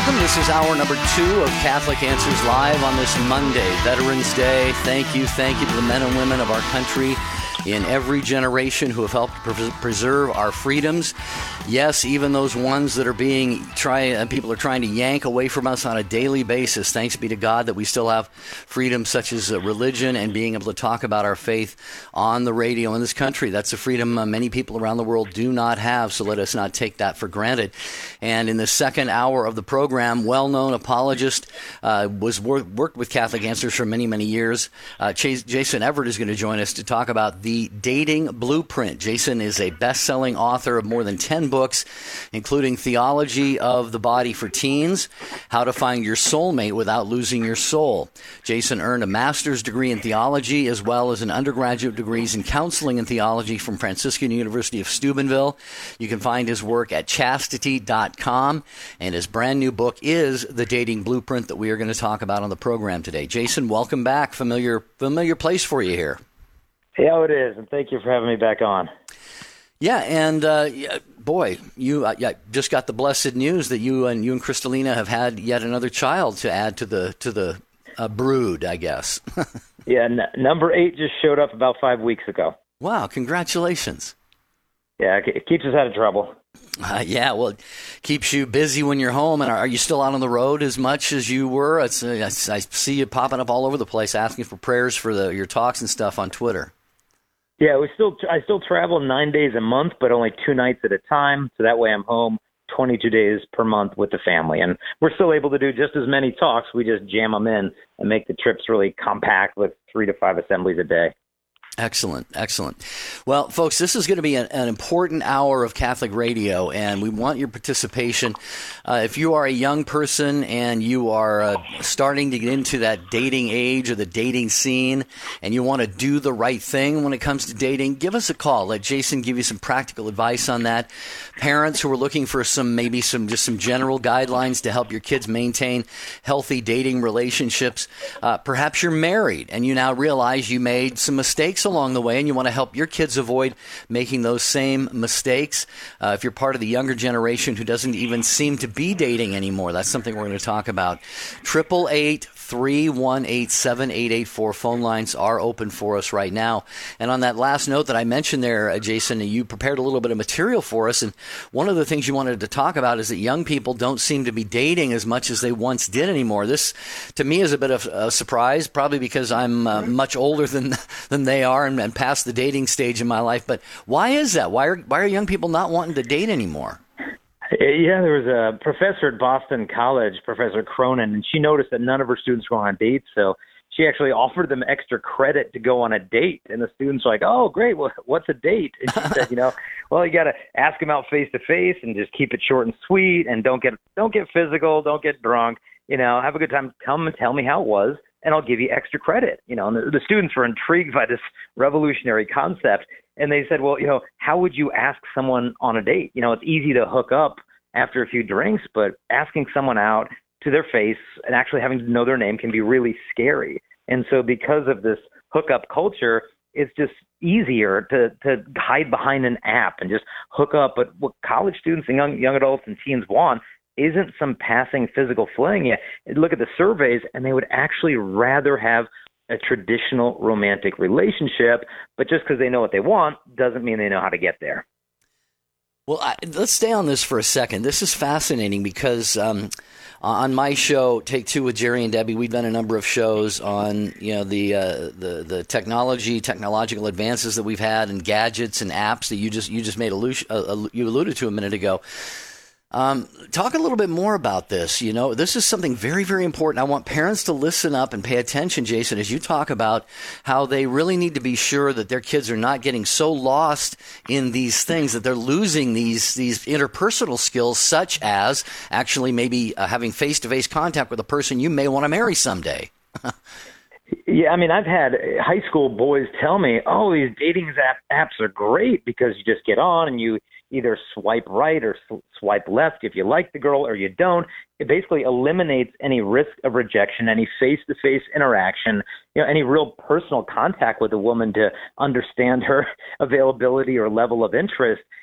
welcome. This is hour number 2 of Catholic Answers Live on this Monday, Veterans Day. Thank you to the men and women of our country in every generation who have helped preserve our freedoms. Yes, even those ones that are people are trying to yank away from us on a daily basis. Thanks be to God that we still have freedoms such as religion and being able to talk about our faith on the radio in this country. That's a freedom many people around the world do not have, so let us not take that for granted. And in the second hour of the program, well-known apologist, worked with Catholic Answers for many, many years. Jason Evert is going to join us to talk about the dating blueprint. Jason is a best-selling author of more than 10 books, including Theology of the Body for Teens, How to Find Your Soulmate Without Losing Your Soul. Jason earned a master's degree in theology as well as an undergraduate degrees in counseling and theology from Franciscan University of Steubenville. You can find his work at chastity.com, and his brand new book is The Dating Blueprint that we are going to talk about on the program today. Jason, welcome back. Familiar place for you here. Yeah, it is, and thank you for having me back on. Yeah, and boy, you just got the blessed news that you and Kristalina have had yet another child to add to the brood, I guess. Yeah, number 8 just showed up about 5 weeks ago. Wow, congratulations. Yeah, it keeps us out of trouble. Yeah, well, it keeps you busy when you're home. And are you still out on the road as much as you were? I see you popping up all over the place asking for prayers for your talks and stuff on Twitter. Yeah, I still travel 9 days a month, but only 2 nights at a time. So that way I'm home 22 days per month with the family. And we're still able to do just as many talks. We just jam them in and make the trips really compact with 3 to 5 assemblies a day. Excellent. Well, folks, this is going to be an important hour of Catholic radio, and we want your participation. If you are a young person and you are starting to get into that dating age or the dating scene, and you want to do the right thing when it comes to dating, give us a call. Let Jason give you some practical advice on that. Parents who are looking for some general guidelines to help your kids maintain healthy dating relationships. Perhaps you're married and you now realize you made some mistakes along the way, and you want to help your kids avoid making those same mistakes. If you're part of the younger generation who doesn't even seem to be dating anymore, that's something we're going to talk about. 888-318-7884 phone lines are open for us right now. And on that last note that I mentioned there, Jason, you prepared a little bit of material for us, and one of the things you wanted to talk about is that young people don't seem to be dating as much as they once did anymore. This, to me, is a bit of a surprise, probably because I'm much older than they are and past the dating stage in my life. But why is that? Why are young people not wanting to date anymore? Yeah, there was a professor at Boston College, Professor Cronin, and she noticed that none of her students were on dates, so she actually offered them extra credit to go on a date. And the students were like, oh, great, well, what's a date? And she said, well, you got to ask them out face to face and just keep it short and sweet, and don't get physical, don't get drunk, have a good time. Come and tell me how it was, and I'll give you extra credit. And the students were intrigued by this revolutionary concept. And they said, well, how would you ask someone on a date? It's easy to hook up after a few drinks, but asking someone out to their face and actually having to know their name can be really scary. And so because of this hookup culture, it's just easier to hide behind an app and just hook up. But what college students and young adults and teens want isn't some passing physical fling. You look at the surveys, and they would actually rather have a traditional romantic relationship, but just because they know what they want doesn't mean they know how to get there. Well, let's stay on this for a second. This is fascinating because on my show, Take Two with Jerry and Debbie, we've done a number of shows on the technological advances that we've had and gadgets and apps that you just made you alluded to a minute ago. Talk a little bit more about this. This is something very, very important. I want parents to listen up and pay attention, Jason, as you talk about how they really need to be sure that their kids are not getting so lost in these things that they're losing these interpersonal skills, such as actually maybe having face-to-face contact with a person you may want to marry someday. Yeah, I mean, I've had high school boys tell me, oh, these dating apps are great because you just get on and you either swipe right or swipe left if you like the girl or you don't. It basically eliminates any risk of rejection, any face-to-face interaction, any real personal contact with a woman to understand her availability or level of interest.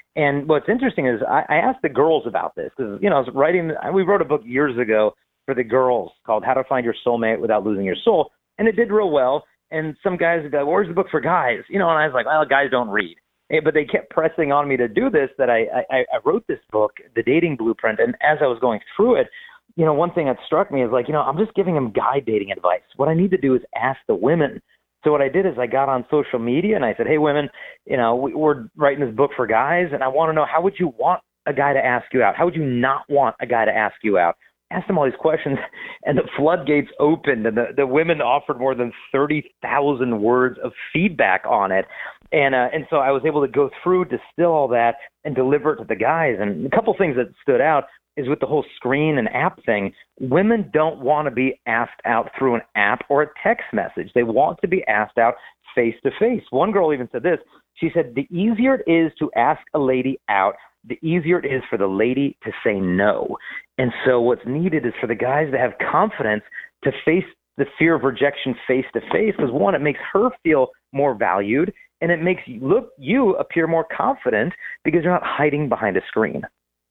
And what's interesting is I asked the girls about this because, I was we wrote a book years ago for the girls called How to Find Your Soulmate Without Losing Your Soul. And it did real well. And some guys would go, where's the book for guys? And I was like, well, guys don't read. But they kept pressing on me to do this, that I wrote this book, The Dating Blueprint. And as I was going through it, one thing that struck me is like, I'm just giving them guy dating advice. What I need to do is ask the women. So what I did is I got on social media and I said, hey, women, we're writing this book for guys. And I want to know, how would you want a guy to ask you out? How would you not want a guy to ask you out? Asked them all these questions, and the floodgates opened, and the women offered more than 30,000 words of feedback on it. And so I was able to go through, distill all that, and deliver it to the guys. And a couple things that stood out is with the whole screen and app thing, women don't want to be asked out through an app or a text message. They want to be asked out face-to-face. One girl even said this. She said, the easier it is to ask a lady out, the easier it is for the lady to say no. And so what's needed is for the guys to have confidence to face the fear of rejection face-to-face, because one, it makes her feel more valued, and it makes you appear more confident because you're not hiding behind a screen.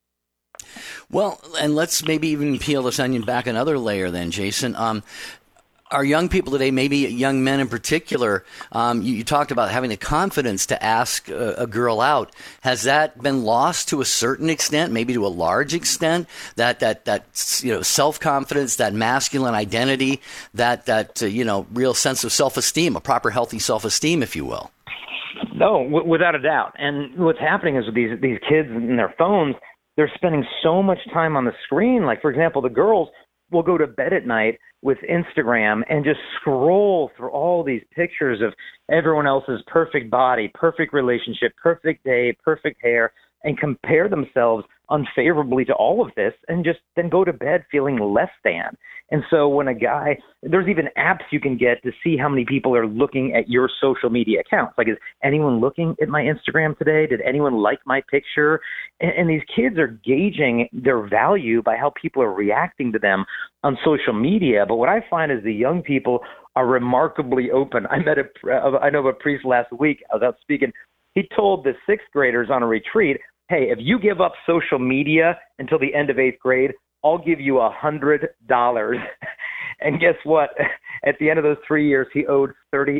Well, and let's maybe even peel this onion back another layer then, Jason. Our young people today, maybe young men in particular, you talked about having the confidence to ask a girl out. Has that been lost to a certain extent, maybe to a large extent? That self-confidence, that masculine identity, that real sense of self-esteem, a proper healthy self-esteem, if you will. No, without a doubt. And what's happening is with these kids and their phones, they're spending so much time on the screen. Like, for example, the girls will go to bed at night with Instagram and just scroll through all these pictures of everyone else's perfect body, perfect relationship, perfect day, perfect hair, and compare themselves unfavorably to all of this, and just then go to bed feeling less than. And so when there's even apps you can get to see how many people are looking at your social media accounts. Like, is anyone looking at my Instagram today? Did anyone like my picture? And these kids are gauging their value by how people are reacting to them on social media. But what I find is the young people are remarkably open. I know a priest last week. I was out speaking. He told the sixth graders on a retreat, hey, if you give up social media until the end of eighth grade, I'll give you $100. And guess what? At the end of those 3 years, he owed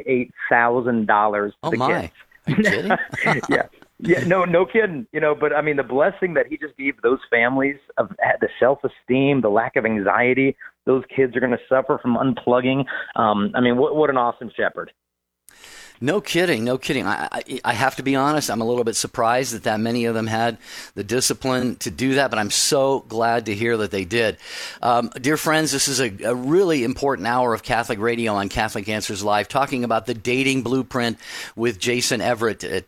$38,000 to the kids. Are you kidding? Yeah, no kidding. But I mean, the blessing that he just gave those families of the self-esteem, the lack of anxiety, those kids are going to suffer from unplugging. What an awesome shepherd. No kidding. I have to be honest, I'm a little bit surprised that many of them had the discipline to do that, but I'm so glad to hear that they did. Dear friends, this is a really important hour of Catholic Radio on Catholic Answers Live, talking about the dating blueprint with Jason Evert at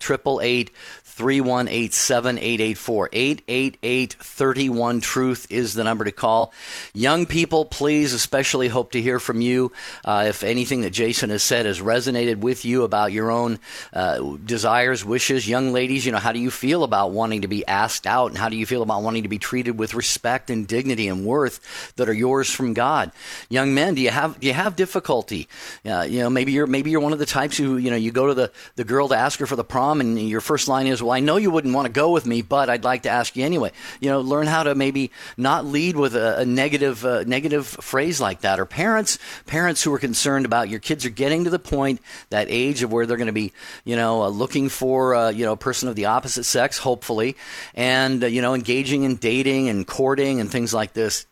888-318-7884. 888-31-TRUTH is the number to call. Young people, please especially hope to hear from you. If anything that Jason has said has resonated with you about your own desires, wishes. Young ladies, how do you feel about wanting to be asked out, and how do you feel about wanting to be treated with respect and dignity and worth that are yours from God? Young men, do you have difficulty? Maybe you're one of the types who you go to the girl to ask her for the prom, and your first line is, well, I know you wouldn't want to go with me, but I'd like to ask you anyway. Learn how to maybe not lead with a negative phrase like that. Or parents who are concerned about your kids are getting to the point, that age of where they're going to be, looking for, a person of the opposite sex, hopefully, and, engaging in dating and courting and things like this.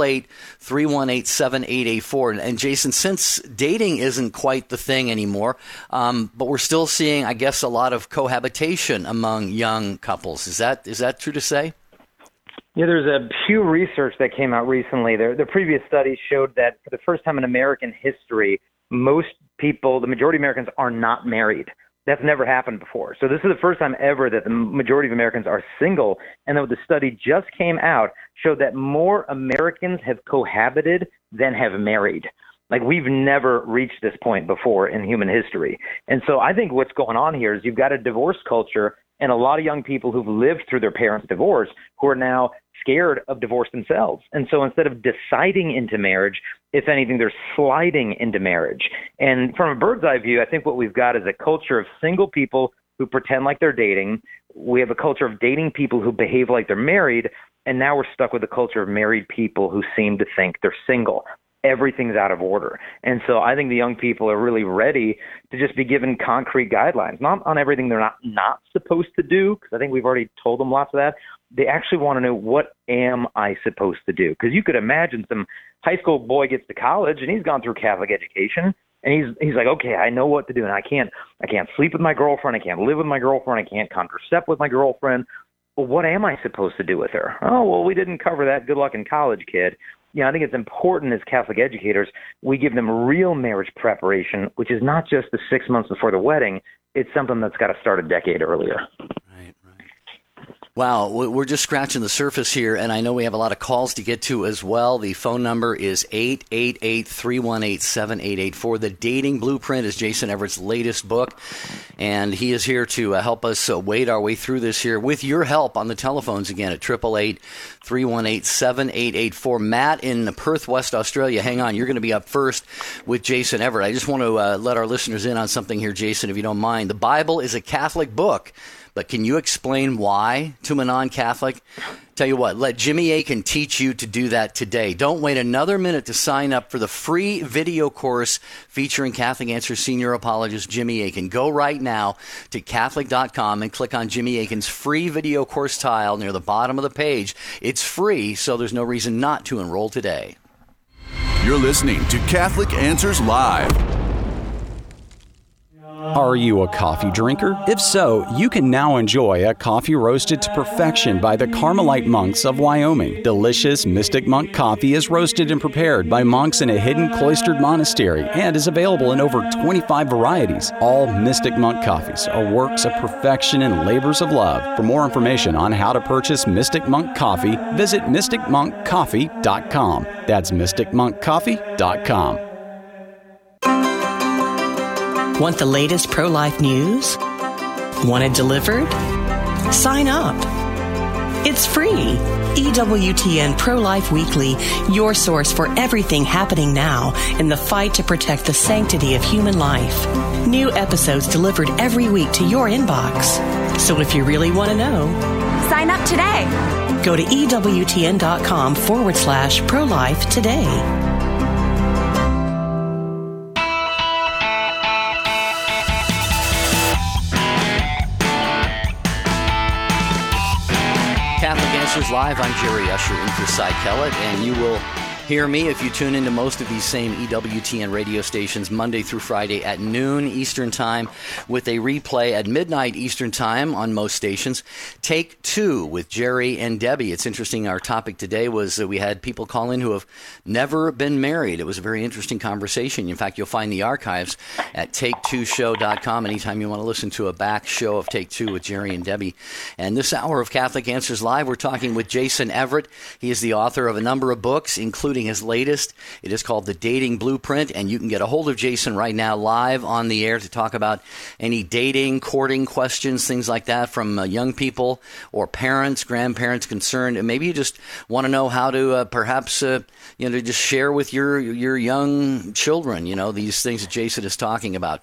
888-318-7884. And Jason, since dating isn't quite the thing anymore, but we're still seeing, I guess, a lot of cohabitation among young couples. Is that true to say? Yeah, there's a Pew research that came out recently. The previous studies showed that for the first time in American history, most people, the majority of Americans, are not married. That's never happened before. So this is the first time ever that the majority of Americans are single. And then the study just came out, showed that more Americans have cohabited than have married. Like, we've never reached this point before in human history. And so I think what's going on here is you've got a divorce culture and a lot of young people who've lived through their parents' divorce who are now scared of divorce themselves. And so instead of deciding into marriage, if anything, they're sliding into marriage. And from a bird's eye view, I think what we've got is a culture of single people who pretend like they're dating. We have a culture of dating people who behave like they're married. And now we're stuck with a culture of married people who seem to think they're single. Everything's out of order. And so I think the young people are really ready to just be given concrete guidelines, not on everything they're not supposed to do, because I think we've already told them lots of that. They actually want to know, what am I supposed to do? Because you could imagine some high school boy gets to college and he's gone through Catholic education, and he's like, okay, I know what to do, and I can't sleep with my girlfriend, I can't live with my girlfriend, I can't contracept with my girlfriend. Well, what am I supposed to do with her? Oh, well, we didn't cover that. Good luck in college, kid. I think it's important as Catholic educators, we give them real marriage preparation, which is not just the 6 months before the wedding. It's something that's got to start a decade earlier. Right. Wow, we're just scratching the surface here, and I know we have a lot of calls to get to as well. The phone number is 888-318-7884. The Dating Blueprint is Jason Everett's latest book, and he is here to help us wade our way through this here with your help on the telephones again at 888-318-7884. Matt in Perth, West Australia, hang on, you're going to be up first with Jason Everett. I just want to let our listeners in on something here, Jason, if you don't mind. The Bible is a Catholic book, but can you explain why to a non-Catholic? Tell you what, let Jimmy Akin teach you to do that today. Don't wait another minute to sign up for the free video course featuring Catholic Answers senior apologist Jimmy Akin. Go right now to Catholic.com and click on Jimmy Akin's free video course tile near the bottom of the page. It's free, so there's no reason not to enroll today. You're listening to Catholic Answers Live. Are you a coffee drinker? If so, you can now enjoy a coffee roasted to perfection by the Carmelite monks of Wyoming. Delicious Mystic Monk coffee is roasted and prepared by monks in a hidden cloistered monastery and is available in over 25 varieties. All Mystic Monk coffees are works of perfection and labors of love. For more information on how to purchase Mystic Monk coffee, visit mysticmonkcoffee.com. That's mysticmonkcoffee.com. Want the latest pro-life news? Want it delivered? Sign up. It's free. EWTN Pro-Life Weekly, your source for everything happening now in the fight to protect the sanctity of human life. New episodes delivered every week to your inbox. So if you really want to know, sign up today. Go to EWTN.com/pro-life today. Catholic Answers Live. I'm Jerry Usher in for Cy Kellett, and you will hear me if you tune into most of these same EWTN radio stations Monday through Friday at noon Eastern Time, with a replay at midnight Eastern Time on most stations. Take Two with Jerry and Debbie. It's interesting. Our topic today was we had people call in who have never been married. It was a very interesting conversation. In fact, you'll find the archives at take2show.com anytime you want to listen to a back show of Take Two with Jerry and Debbie. And this hour of Catholic Answers Live, we're talking with Jason Everett. He is the author of a number of books, including his latest. It is called The Dating Blueprint, and you can get a hold of Jason right now live on the air to talk about any dating, courting questions, things like that from young people or parents, grandparents concerned. And maybe you just want to know how to perhaps to just share with your young children, these things that Jason is talking about.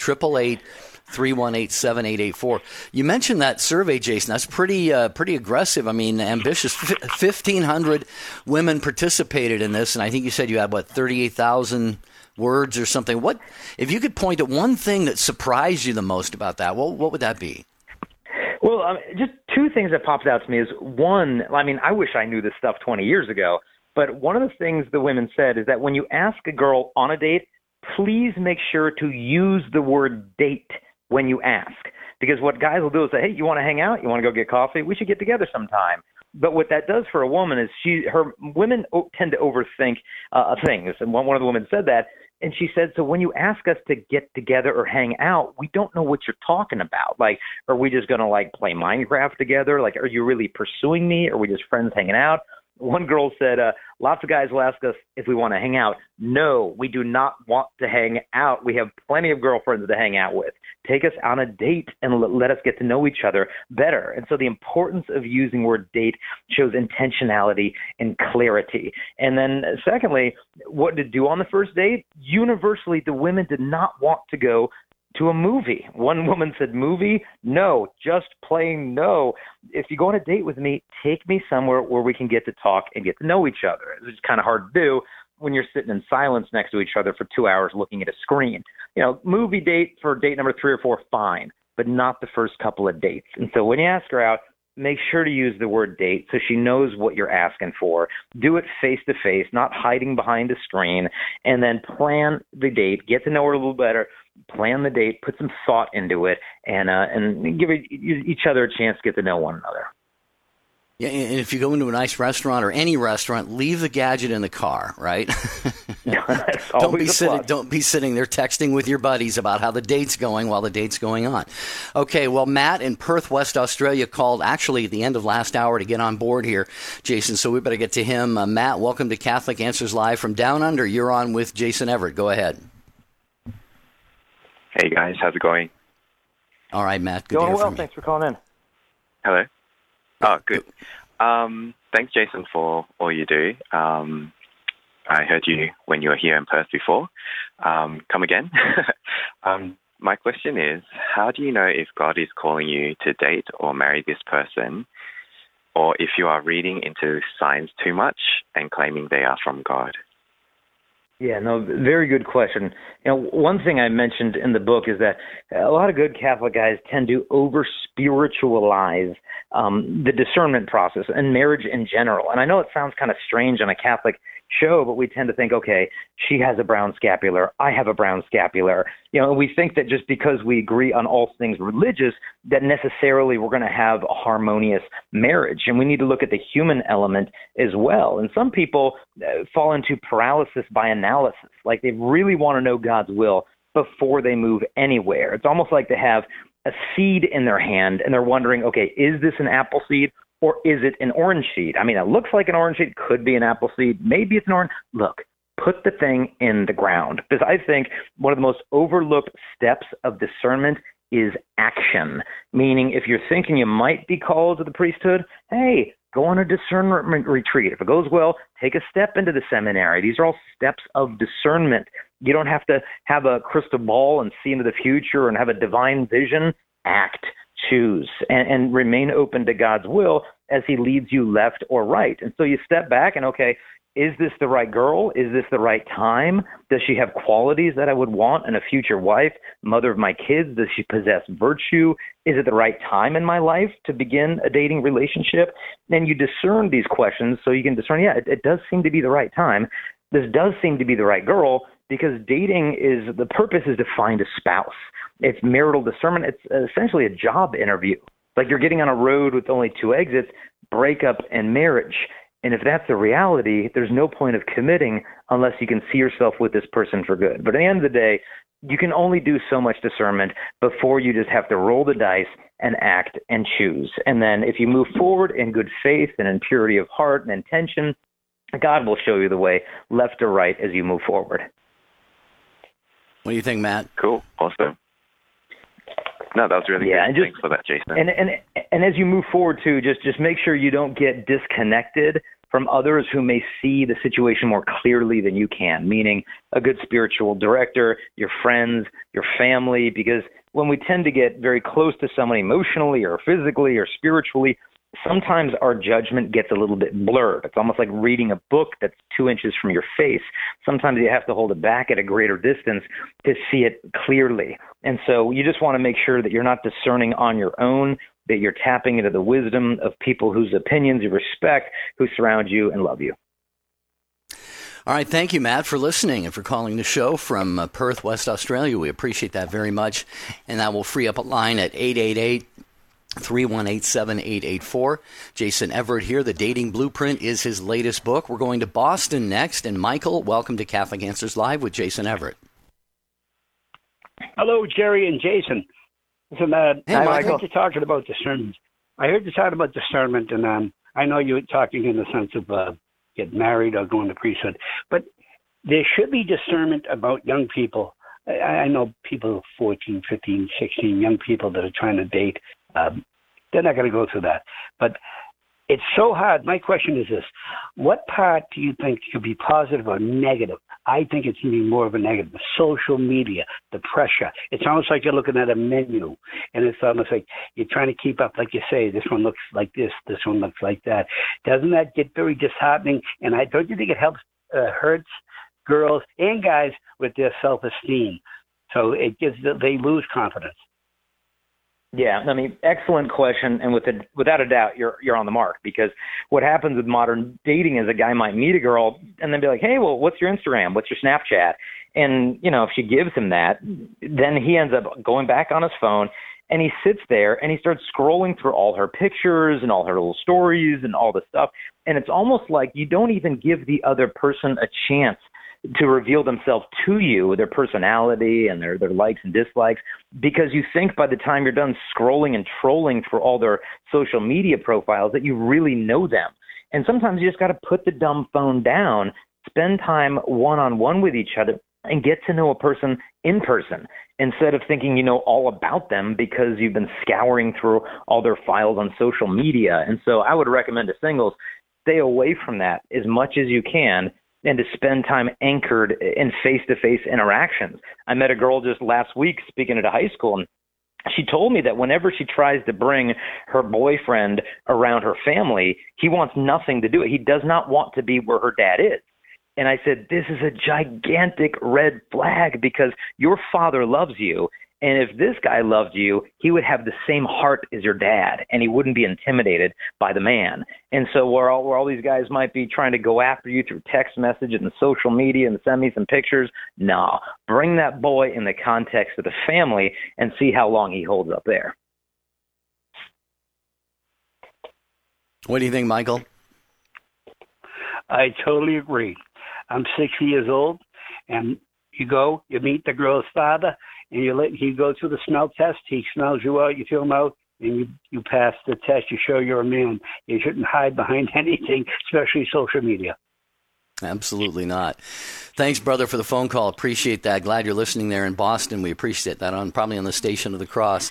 888-318-7884. You mentioned that survey, Jason. That's pretty aggressive. I mean, ambitious. 1,500 women participated in this, and I think you said you had, 38,000 words or something. What, if you could point at one thing that surprised you the most about that, what would that be? Well, just two things that popped out to me is, one, I wish I knew this stuff 20 years ago, but one of the things the women said is that when you ask a girl on a date, please make sure to use the word date when you ask. Because what guys will do is say, hey, you want to hang out? You want to go get coffee? We should get together sometime. But what that does for a woman is women tend to overthink things. And one of the women said that, and she said, so when you ask us to get together or hang out, we don't know what you're talking about. Like, are we just going to play Minecraft together? Like, are you really pursuing me? Or are we just friends hanging out? One girl said, lots of guys will ask us if we want to hang out. No, we do not want to hang out. We have plenty of girlfriends to hang out with. Take us on a date and let us get to know each other better. And so the importance of using the word date shows intentionality and clarity. And then secondly, what to do on the first date? Universally, the women did not want to go to a movie. One woman said, movie? No, just plain no. If you go on a date with me, take me somewhere where we can get to talk and get to know each other. It's kind of hard to do when you're sitting in silence next to each other for 2 hours looking at a screen. Movie date for date number 3 or 4, fine, but not the first couple of dates. And so when you ask her out, make sure to use the word date so she knows what you're asking for. Do it face to face, not hiding behind a screen, and then plan the date, get to know her a little better, plan the date, put some thought into it, and give each other a chance to get to know one another. Yeah, and if you go into a nice restaurant or any restaurant, leave the gadget in the car, right? Don't be sitting there texting with your buddies about how the date's going while the date's going on. Okay, well, Matt in Perth, West Australia called actually at the end of last hour to get on board here, Jason, so we better get to him. Matt, welcome to Catholic Answers Live from Down Under. You're on with Jason Everett. Go ahead. Hey, guys. How's it going? All right, Matt. Good going to hear well. from you. Thanks for calling in. Hello. Oh, good. Thanks, Jason, for all you do. I heard you when you were here in Perth before. Come again. My question is, how do you know if God is calling you to date or marry this person, or if you are reading into signs too much and claiming they are from God? Yeah, no, very good question. One thing I mentioned in the book is that a lot of good Catholic guys tend to over-spiritualize the discernment process and marriage in general. And I know it sounds kind of strange on a Catholic show, but we tend to think, okay, she has a brown scapular, I have a brown scapular. We think that just because we agree on all things religious, that necessarily we're going to have a harmonious marriage. And we need to look at the human element as well. And some people fall into paralysis by analysis, like they really want to know God's will before they move anywhere. It's almost like they have a seed in their hand and they're wondering, okay, is this an apple seed? Or is it an orange seed? I mean, it looks like an orange seed, could be an apple seed, maybe it's an orange. Look, put the thing in the ground. Because I think one of the most overlooked steps of discernment is action. Meaning, if you're thinking you might be called to the priesthood, hey, go on a discernment retreat. If it goes well, take a step into the seminary. These are all steps of discernment. You don't have to have a crystal ball and see into the future and have a divine vision. Act. Choose and remain open to God's will as he leads you left or right. And so you step back and, okay, is this the right girl? Is this the right time? Does she have qualities that I would want in a future wife, mother of my kids? Does she possess virtue? Is it the right time in my life to begin a dating relationship? And you discern these questions so you can discern, it does seem to be the right time. This does seem to be the right girl, because dating the purpose is to find a spouse. It's marital discernment. It's essentially a job interview. Like you're getting on a road with only 2 exits, breakup and marriage. And if that's the reality, there's no point of committing unless you can see yourself with this person for good. But at the end of the day, you can only do so much discernment before you just have to roll the dice and act and choose. And then if you move forward in good faith and in purity of heart and intention, God will show you the way, left or right, as you move forward. What do you think, Matt? Cool. Awesome. No, that was really good. Thanks for that, Jason. And as you move forward, too, just make sure you don't get disconnected from others who may see the situation more clearly than you can, meaning a good spiritual director, your friends, your family, because when we tend to get very close to someone emotionally or physically or spiritually, sometimes our judgment gets a little bit blurred. It's almost like reading a book that's 2 inches from your face. Sometimes you have to hold it back at a greater distance to see it clearly. And so you just want to make sure that you're not discerning on your own, that you're tapping into the wisdom of people whose opinions you respect, who surround you and love you. All right. Thank you, Matt, for listening and for calling the show from Perth, West Australia. We appreciate that very much. And that will free up a line at 888-318-7884. Jason Everett here. The Dating Blueprint is his latest book. We're going to Boston next. And Michael, welcome to Catholic Answers Live with Jason Everett. Hello, Jerry and Jason. Listen, hey, I heard you talking about discernment. And I know you were talking in the sense of get married or going to priesthood. But there should be discernment about young people. I know people 14, 15, 16, young people that are trying to date. They're not going to go through that. But it's so hard. My question is this. What part do you think could be positive or negative I think it's even more of a negative. The social media, the pressure. It's almost like you're looking at a menu, and it's almost like you're trying to keep up, like you say, this one looks like this one looks like that. Doesn't that get very disheartening? And don't you think it hurts girls and guys with their self-esteem? So they lose confidence. Yeah, I mean, excellent question, and without a doubt, you're on the mark, because what happens with modern dating is a guy might meet a girl and then be like, hey, well, what's your Instagram? What's your Snapchat? And, if she gives him that, then he ends up going back on his phone, and he sits there and he starts scrolling through all her pictures and all her little stories and all this stuff, and it's almost like you don't even give the other person a chance to reveal themselves to you, their personality and their likes and dislikes, because you think by the time you're done scrolling and trolling through all their social media profiles that you really know them. And sometimes you just got to put the dumb phone down, spend time one-on-one with each other, and get to know a person in person instead of thinking you know all about them because you've been scouring through all their files on social media. And so I would recommend to singles, stay away from that as much as you can, and to spend time anchored in face-to-face interactions. I met a girl just last week speaking at a high school, and she told me that whenever she tries to bring her boyfriend around her family, he wants nothing to do with it. He does not want to be where her dad is. And I said, this is a gigantic red flag, because your father loves you. And if this guy loved you, he would have the same heart as your dad, and he wouldn't be intimidated by the man. And so where all these guys might be trying to go after you through text message and social media and send me some pictures, no. Bring that boy in the context of the family and see how long he holds up there. What do you think, Michael? I totally agree. I'm 60 years old, and you meet the girl's father, and he goes through the smell test. He smells you out, you feel him out, and you pass the test. You show you're a man. You shouldn't hide behind anything, especially social media. Absolutely not. Thanks, brother, for the phone call. Appreciate that. Glad you're listening there in Boston. We appreciate that. Probably on the Station of the Cross.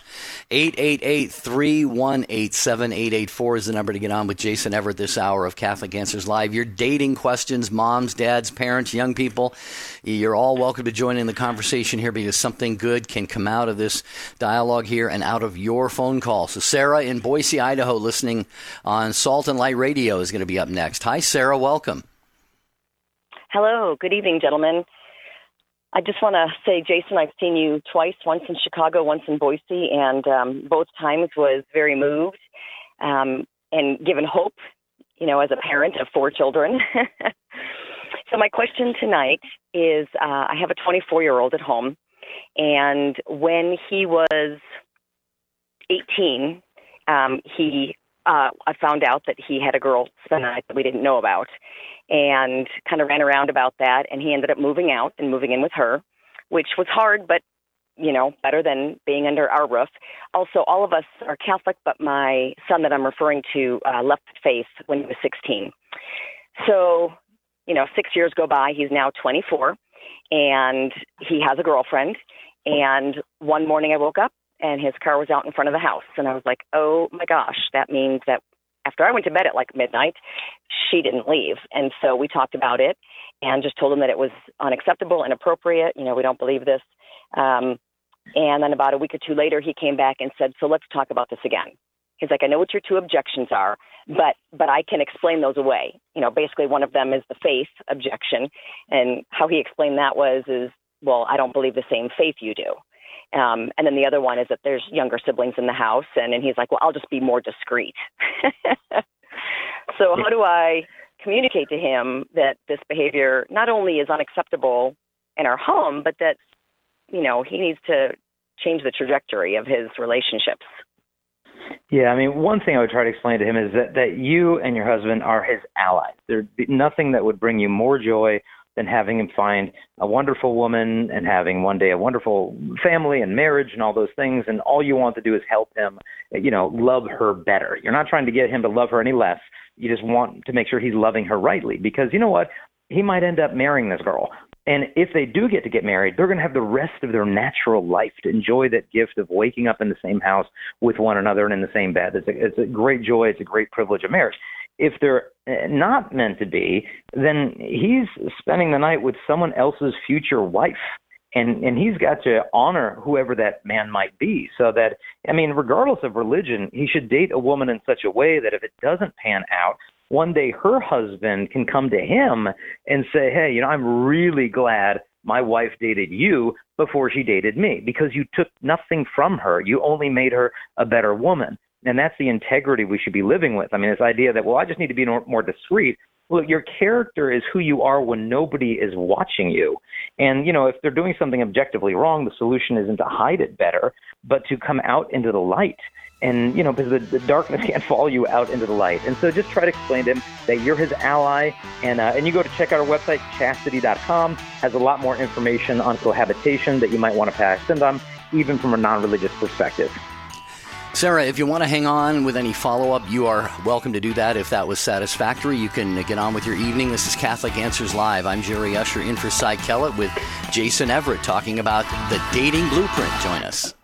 888-318-7884 is the number to get on with Jason Everett this hour of Catholic Answers Live. Your dating questions, moms, dads, parents, young people, you're all welcome to join in the conversation here, because something good can come out of this dialogue here and out of your phone call. So Sarah in Boise, Idaho, listening on Salt and Light Radio, is going to be up next. Hi, Sarah. Welcome. Hello. Good evening, gentlemen. I just want to say, Jason, I've seen you twice, once in Chicago, once in Boise, and both times was very moved and given hope, as a parent of 4 children. So my question tonight is, I have a 24-year-old at home, and when he was 18, I found out that he had a girl spend the night that we didn't know about, and kind of ran around about that, and he ended up moving out and moving in with her, which was hard, but, better than being under our roof. Also, all of us are Catholic, but my son that I'm referring to left the faith when he was 16. So, 6 years go by. He's now 24, and he has a girlfriend, and one morning I woke up, and his car was out in front of the house. And I was like, oh, my gosh, that means that after I went to bed at like midnight, she didn't leave. And so we talked about it and just told him that it was unacceptable, inappropriate. We don't believe this. And then about a week or two later, he came back and said, so let's talk about this again. He's like, I know what your 2 objections are, but I can explain those away. Basically one of them is the faith objection. And how he explained that is, well, I don't believe the same faith you do. And then the other one is that there's younger siblings in the house. And he's like, well, I'll just be more discreet. So how do I communicate to him that this behavior not only is unacceptable in our home, but that, he needs to change the trajectory of his relationships? Yeah, I mean, one thing I would try to explain to him is that you and your husband are his allies. There's nothing that would bring you more joy than having him find a wonderful woman and having one day a wonderful family and marriage and all those things. And all you want to do is help him, love her better. You're not trying to get him to love her any less. You just want to make sure he's loving her rightly, because you know what? He might end up marrying this girl. And if they do get to get married, they're going to have the rest of their natural life to enjoy that gift of waking up in the same house with one another and in the same bed. It's a great joy. It's a great privilege of marriage. if they're not meant to be, then he's spending the night with someone else's future wife. And he's got to honor whoever that man might be. So that, I mean, regardless of religion, he should date a woman in such a way that if it doesn't pan out, one day her husband can come to him and say, hey, you know, I'm really glad my wife dated you before she dated me, because you took nothing from her. You only made her a better woman. And that's the integrity we should be living with. I mean, this idea that, well, I just need to be more discreet. Look, your character is who you are when nobody is watching you. And, you know, if they're doing something objectively wrong, the solution isn't to hide it better, but to come out into the light. And, you know, because the darkness can't follow you out into the light. And so just try to explain to him that you're his ally. And you go to check out our website, chastity.com, has a lot more information on cohabitation that you might want to pass in on, even from a non-religious perspective. Sarah, if you want to hang on with any follow-up, you are welcome to do that. If that was satisfactory, you can get on with your evening. This is Catholic Answers Live. I'm Jerry Usher in for Cy Kellett with Jason Everett talking about the dating blueprint. Join us.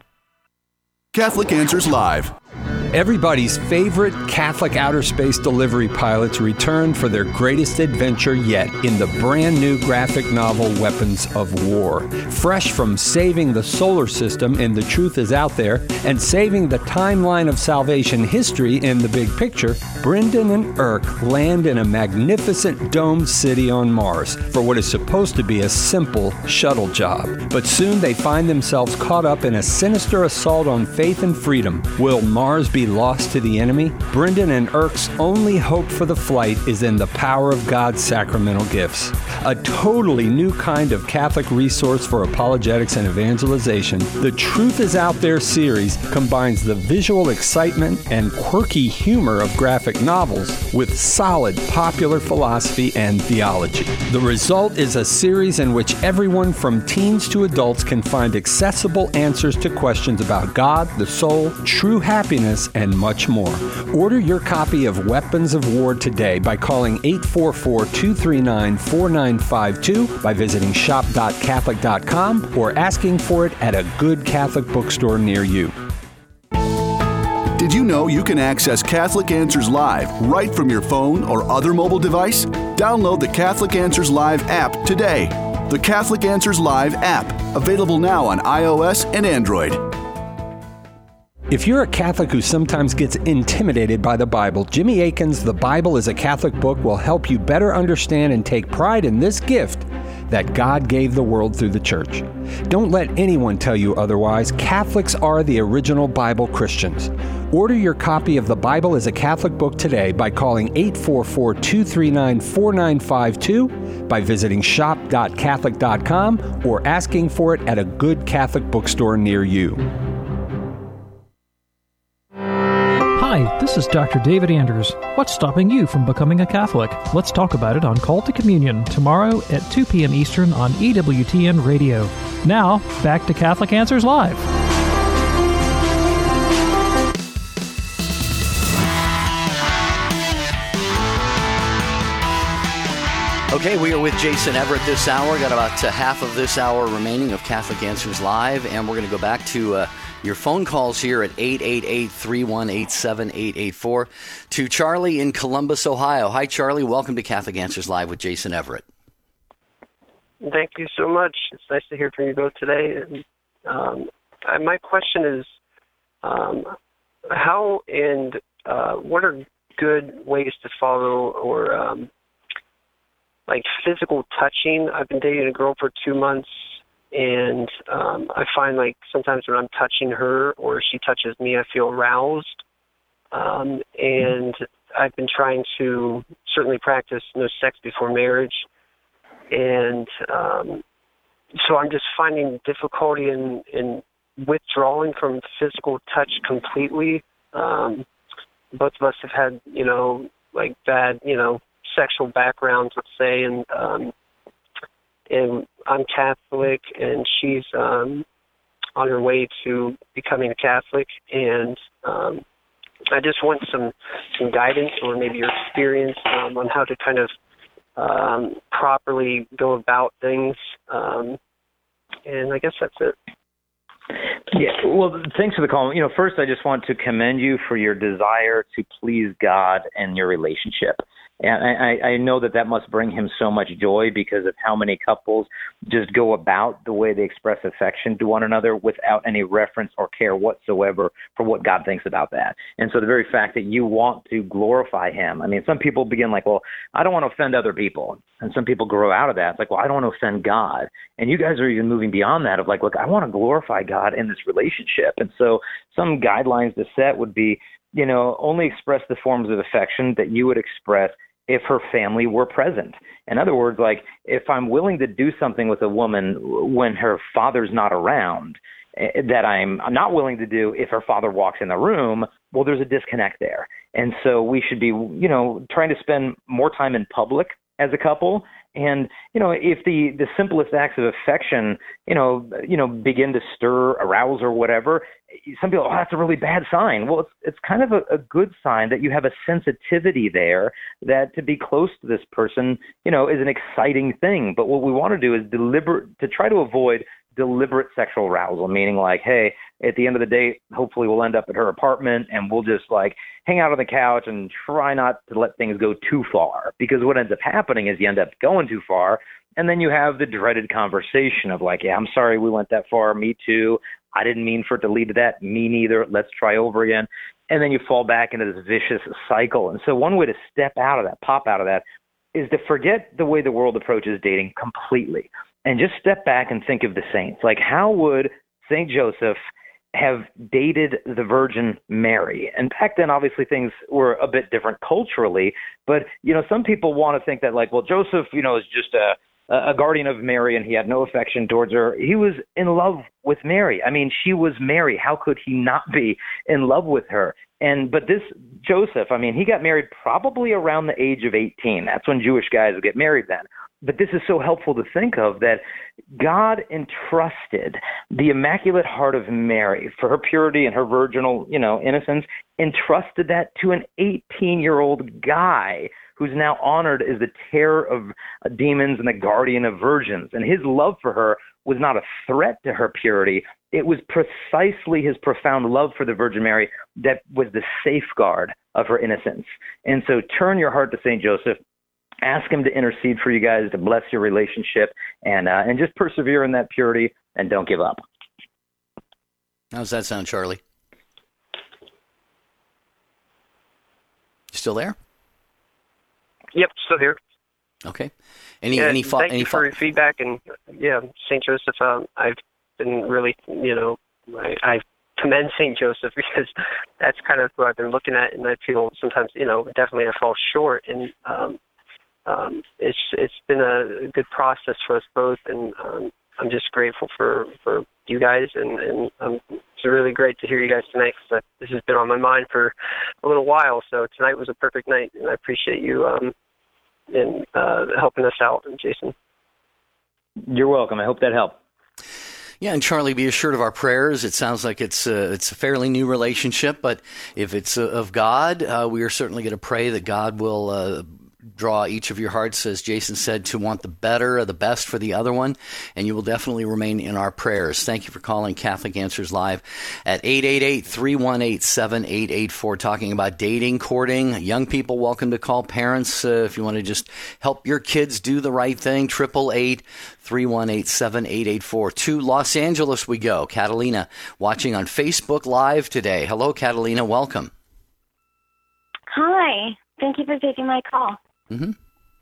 Catholic Answers Live. Everybody's favorite Catholic outer space delivery pilots return for their greatest adventure yet in the brand new graphic novel Weapons of War. Fresh from saving the solar system in The Truth Is Out There and saving the timeline of salvation history in The Big Picture, Brendan and Irk land in a magnificent domed city on Mars for what is supposed to be a simple shuttle job. But soon they find themselves caught up in a sinister assault on faith and freedom. Will Mars be lost to the enemy? Brendan and Irk's only hope for the flight is in the power of God's sacramental gifts. A totally new kind of Catholic resource for apologetics and evangelization, The Truth Is Out There series combines the visual excitement and quirky humor of graphic novels with solid popular philosophy and theology. The result is a series in which everyone from teens to adults can find accessible answers to questions about God, the soul, true happiness, and much more. Order your copy of Weapons of War today by calling 844-239-4952, by visiting shop.catholic.com, or asking for it at a good Catholic bookstore near you. Did you know you can access Catholic Answers Live right from your phone or other mobile device? Download the Catholic Answers Live app today. The Catholic Answers Live app, available now on iOS and Android. If you're a Catholic who sometimes gets intimidated by the Bible, Jimmy Akin's The Bible is a Catholic Book will help you better understand and take pride in this gift that God gave the world through the Church. Don't let anyone tell you otherwise. Catholics are the original Bible Christians. Order your copy of The Bible as a Catholic Book today by calling 844-239-4952, by visiting shop.catholic.com, or asking for it at a good Catholic bookstore near you. Hi, this is Dr. David Anders. What's stopping you from becoming a Catholic? Let's talk about it on Call to Communion tomorrow at 2 p.m. Eastern on EWTN Radio. Now, back to Catholic Answers Live. Okay, we are with Jason Everett this hour. Got about half of this hour remaining of Catholic Answers Live, and we're going to go back to your phone calls here at 888-318-7884 to Charlie in Columbus, Ohio. Hi, Charlie. Welcome to Catholic Answers Live with Jason Everett. Thank you so much. It's nice to hear from you both today. My question is, how and what are good ways to follow or like physical touching? I've been dating a girl for 2 months, and I find like sometimes when I'm touching her or she touches me, I feel aroused. And I've been trying to certainly practice no sex before marriage. And so I'm just finding difficulty in withdrawing from physical touch completely. Both of us have had, like bad, sexual backgrounds, let's say, and I'm Catholic, and she's on her way to becoming a Catholic, and I just want some guidance or maybe your experience on how to kind of properly go about things, and I guess that's it. Yeah, well, thanks for the call. First, I just want to commend you for your desire to please God and your relationship. And I know that must bring him so much joy because of how many couples just go about the way they express affection to one another without any reference or care whatsoever for what God thinks about that. And so the very fact that you want to glorify him, I mean, some people begin like, well, I don't want to offend other people. And some people grow out of that. It's like, well, I don't want to offend God. And you guys are even moving beyond that of like, look, I want to glorify God in this relationship. And so some guidelines to set would be, only express the forms of affection that you would express if her family were present. In other words, like if I'm willing to do something with a woman when her father's not around, that I'm not willing to do if her father walks in the room, well, there's a disconnect there. And so we should be, trying to spend more time in public as a couple. And, if the simplest acts of affection, begin to stir, arouse or whatever, some people, that's a really bad sign. Well, it's kind of a good sign that you have a sensitivity there that to be close to this person, is an exciting thing. But what we want to do is to try to avoid deliberate sexual arousal, meaning like, hey, at the end of the day, hopefully we'll end up at her apartment and we'll just like hang out on the couch and try not to let things go too far. Because what ends up happening is you end up going too far. And then you have the dreaded conversation of like, yeah, I'm sorry we went that far. Me too. I didn't mean for it to lead to that. Me neither. Let's try over again. And then you fall back into this vicious cycle. And so one way to step out of that, pop out of that, is to forget the way the world approaches dating completely and just step back and think of the saints. Like, how would St. Joseph have dated the Virgin Mary? And back then, obviously, things were a bit different culturally. But, some people want to think that, like, well, Joseph, is just a guardian of Mary and he had no affection towards her. He was in love with Mary. I mean, she was Mary. How could he not be in love with her? But this Joseph, I mean, he got married probably around the age of 18. That's when Jewish guys would get married then. But this is so helpful to think of that God entrusted the Immaculate Heart of Mary for her purity and her virginal, innocence, entrusted that to an 18-year-old guy who's now honored as the terror of demons and the guardian of virgins. And his love for her was not a threat to her purity. It was precisely his profound love for the Virgin Mary that was the safeguard of her innocence. And so turn your heart to St. Joseph. Ask him to intercede for you guys, to bless your relationship, and just persevere in that purity and don't give up. How's that sound, Charlie? You still there? Yep, still here. Okay. Thank you for your feedback. And yeah, St. Joseph, I've been really, I commend St. Joseph because that's kind of who I've been looking at, and I feel sometimes, definitely I fall short. And it's been a good process for us both, and I'm just grateful for you guys, and it's really great to hear you guys tonight because this has been on my mind for a little while. So tonight was a perfect night, and I appreciate you and helping us out, Jason. You're welcome. I hope that helped. Yeah, and Charlie, be assured of our prayers. It sounds like it's a fairly new relationship, but if it's of God, we are certainly going to pray that God will draw each of your hearts, as Jason said, to want the better or the best for the other one, and you will definitely remain in our prayers. Thank you for calling Catholic Answers Live at 888-318-7884, talking about dating, courting. Young people, welcome to call. Parents, if you want to just help your kids do the right thing, 888-318-7884. To Los Angeles we go. Catalina watching on Facebook Live today. Hello, Catalina. Welcome. Hi. Thank you for taking my call. Mm-hmm.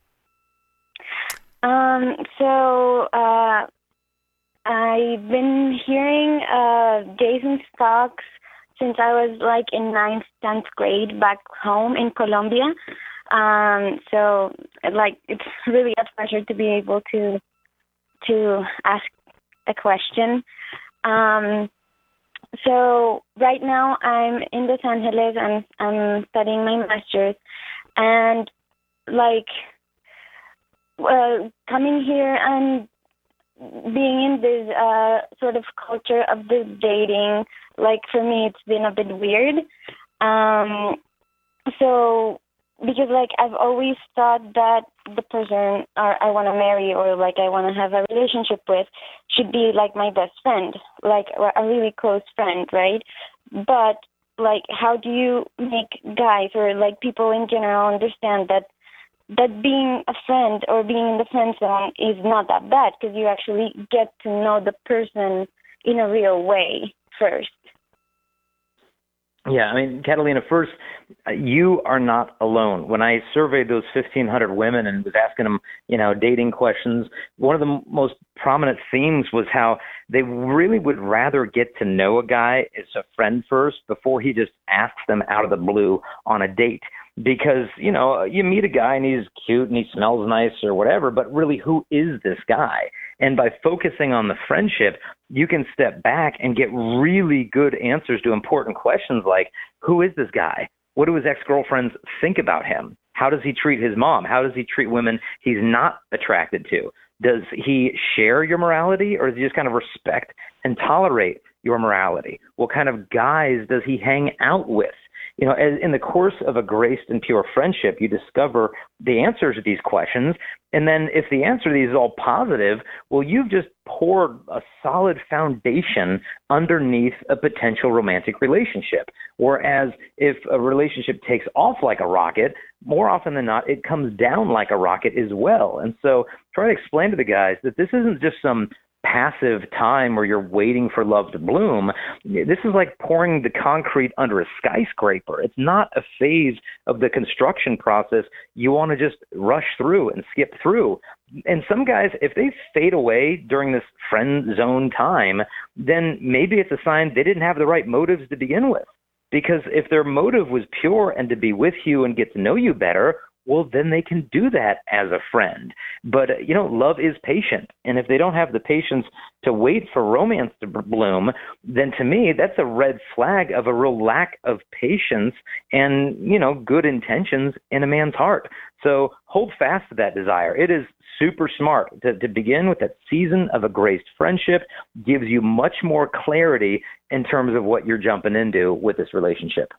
I've been hearing Jason's talks since I was like in 9th, 10th grade back home in Colombia. It's really a pleasure to be able to ask a question. So right now I'm in Los Angeles and I'm studying my master's, and coming here and being in this sort of culture of this dating, for me it's been a bit weird. So because like I've always thought that the person I want to marry or like I want to have a relationship with should be like my best friend, like a really close friend, right? But like, how do you make guys or like people in general understand that being a friend or being in the friend zone is not that bad, because you actually get to know the person in a real way first? Yeah, I mean, Catalina, first, you are not alone. When I surveyed those 1,500 women and was asking them, dating questions, one of the most prominent themes was how they really would rather get to know a guy as a friend first before he just asks them out of the blue on a date. Because, you meet a guy and he's cute and he smells nice or whatever, but really, who is this guy? And by focusing on the friendship, you can step back and get really good answers to important questions like, who is this guy? What do his ex-girlfriends think about him? How does he treat his mom? How does he treat women he's not attracted to? Does he share your morality, or does he just kind of respect and tolerate your morality? What kind of guys does he hang out with? As in the course of a graced and pure friendship, you discover the answers to these questions. And then if the answer to these is all positive, well, you've just poured a solid foundation underneath a potential romantic relationship. Whereas if a relationship takes off like a rocket, more often than not, it comes down like a rocket as well. And so try to explain to the guys that this isn't just some passive time where you're waiting for love to bloom. This is like pouring the concrete under a skyscraper. It's not a phase of the construction process you want to just rush through and skip through. And some guys, if they fade away during this friend zone time, then maybe it's a sign they didn't have the right motives to begin with. Because if their motive was pure and to be with you and get to know you better, well, then they can do that as a friend. But, love is patient. And if they don't have the patience to wait for romance to bloom, then to me, that's a red flag of a real lack of patience and, good intentions in a man's heart. So hold fast to that desire. It is super smart to begin with that season of a graced friendship, gives you much more clarity in terms of what you're jumping into with this relationship.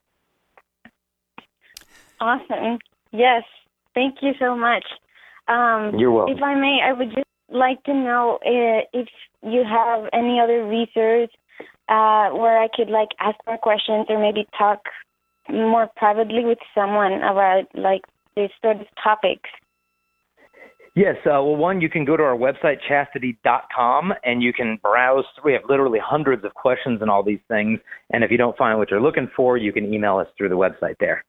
Awesome. Yes. Thank you so much. You're welcome. If I may, I would just like to know if you have any other resource where I could ask more questions or maybe talk more privately with someone about these sort of topics. Yes. Well, one, you can go to our website, chastity.com, and you can browse. We have literally hundreds of questions and all these things. And if you don't find what you're looking for, you can email us through the website there.